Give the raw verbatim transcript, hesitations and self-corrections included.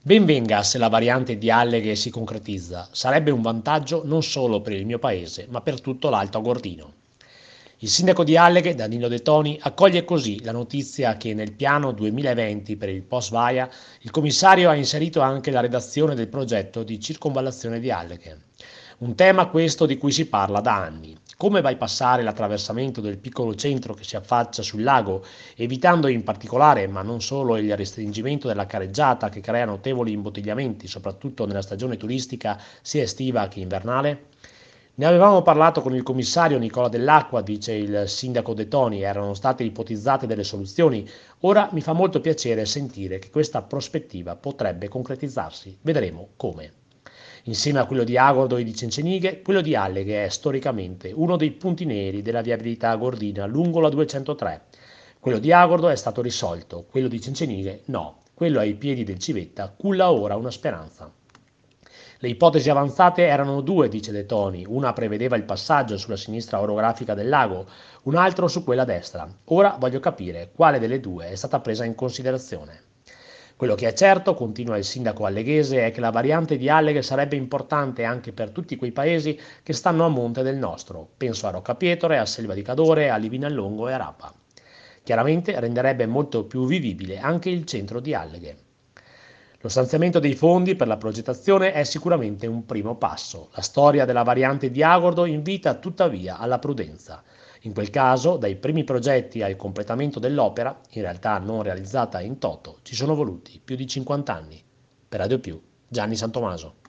Ben venga se la variante di Alleghe si concretizza, sarebbe un vantaggio non solo per il mio paese, ma per tutto l'Alto Agordino. Il sindaco di Alleghe, Danilo De Toni, accoglie così la notizia che nel piano duemilaventi per il post-Vaia il commissario ha inserito anche la redazione del progetto di circonvallazione di Alleghe. Un tema questo di cui si parla da anni. Come bypassare l'attraversamento del piccolo centro che si affaccia sul lago, evitando in particolare, ma non solo, il restringimento della careggiata che crea notevoli imbottigliamenti, soprattutto nella stagione turistica sia estiva che invernale? Ne avevamo parlato con il commissario Nicola Dell'Acqua, dice il sindaco De Toni, erano state ipotizzate delle soluzioni. Ora mi fa molto piacere sentire che questa prospettiva potrebbe concretizzarsi. Vedremo come. Insieme a quello di Agordo e di Cencenighe, quello di Alleghe è storicamente uno dei punti neri della viabilità agordina lungo la duecentotre. Quello di Agordo è stato risolto, quello di Cencenighe no. Quello ai piedi del Civetta culla ora una speranza. Le ipotesi avanzate erano due, dice De Toni, una prevedeva il passaggio sulla sinistra orografica del lago, un altro su quella destra. Ora voglio capire quale delle due è stata presa in considerazione. Quello che è certo, continua il sindaco alleghese, è che la variante di Alleghe sarebbe importante anche per tutti quei paesi che stanno a monte del nostro. Penso a Roccapietore, a Selva di Cadore, a Livinallongo e a Rapa. Chiaramente renderebbe molto più vivibile anche il centro di Alleghe. Lo stanziamento dei fondi per la progettazione è sicuramente un primo passo. La storia della variante di Agordo invita tuttavia alla prudenza. In quel caso, dai primi progetti al completamento dell'opera, in realtà non realizzata in toto, ci sono voluti più di cinquanta anni. Per Radio Più, Gianni Santomaso.